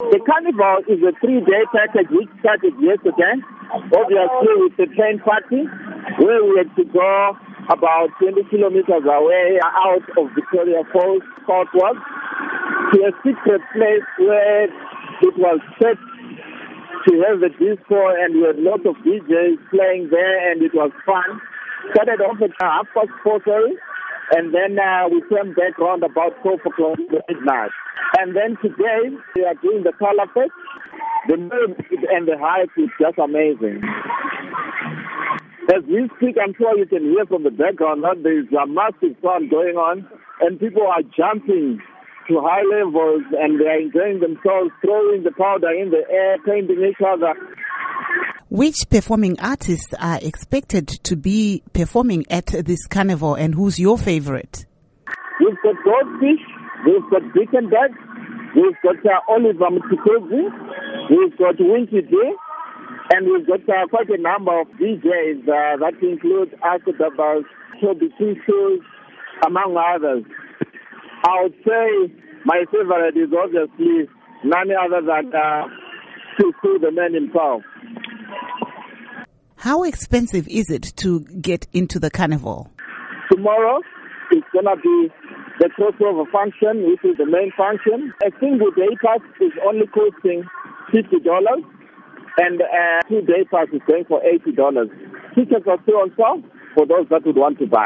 The carnival is a 3-day package which started yesterday, obviously with the train party, where we had to go about 20 kilometers away out of Victoria Falls, southward, to a secret place where it was set to have the disco, and we had lots of DJs playing there, and it was fun. Started off at 4:30, and then we came back around about 12 o'clock midnight. And then today we are doing the Color Fest. The music and the hype is just amazing. As we speak, I'm sure you can hear from the background that there is a massive fun going on, and people are jumping to high levels, and they are enjoying themselves, throwing the powder in the air, painting each other. Which performing artists are expected to be performing at this carnival, and who's your favorite? We've got Goldfish, we've got Bickenberg, we've got Oliver Mtukezi, we've got Winky D, and we've got quite a number of DJs that include Arthur Dabas, Toby Tissues, among others. I would say my favorite is obviously none other than Tissu, the man himself. How expensive is it to get into the carnival? Tomorrow it's going to be the crossover function, which is the main function. A single day pass is only costing $50, and a 2-day pass is going for $80. Tickets are still on sale for those that would want to buy.